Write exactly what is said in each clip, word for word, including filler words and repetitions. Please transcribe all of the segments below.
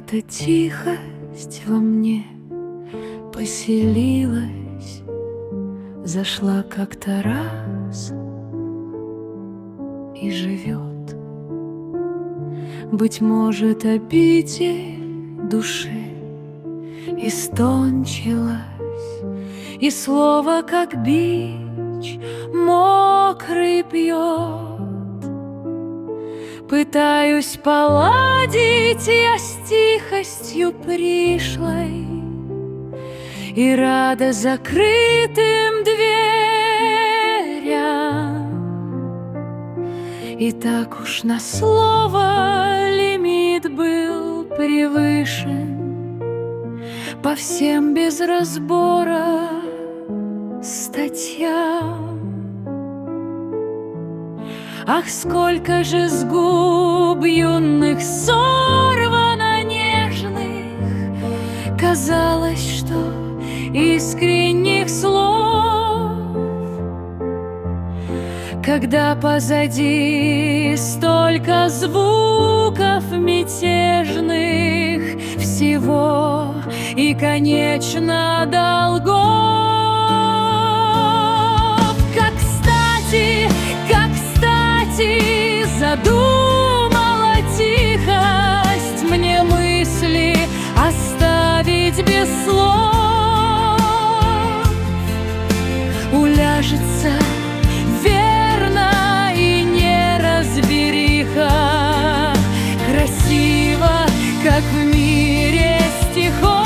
Какая-то тихость во мне поселилась, зашла как-то раз и живет. Быть может, обитель души истончилась, и слово, как бич, мокрый пьет. Пытаюсь поладить я с тихостью пришлой и рада закрытым дверям. И так уж на слово лимит был превышен по всем без разбора статьям. Ах, сколько же с губ юных сорвано нежных, казалось, что искренних слов, когда позади столько звуков мятежных, всего и, конечно, долгов. Как кстати, как кстати, задумала тихость мне мысли оставить без слов. Уляжется верно и неразбериха, красиво, как в мире стихов.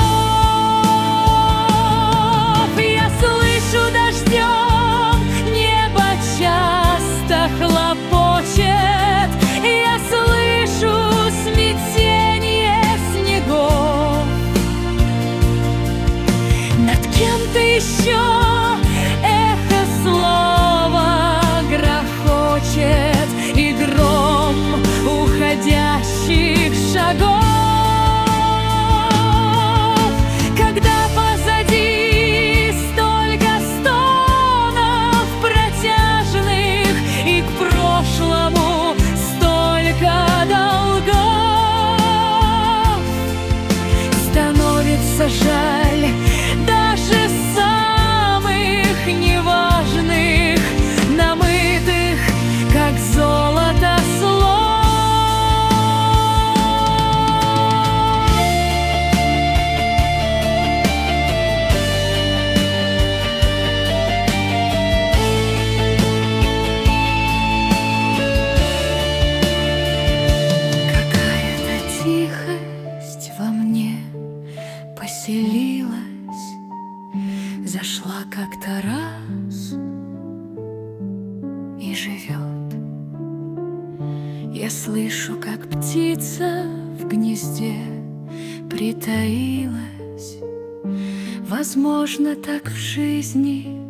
Я слышу дождем, небо часто хлопочет, я слышу смятение снегов. Над кем-то еще эхо слова грохочет, и гром уходящих шагов. Когда позади столько стонов протяжных, и к прошлому столько долгов, становится жаль даже самых неважных, намытых, как золото, слов. Какая-то тихость во мне поселилась, зашла как-то раз и живет. Я слышу, как птица в гнезде притаилась. Возможно, так в жизни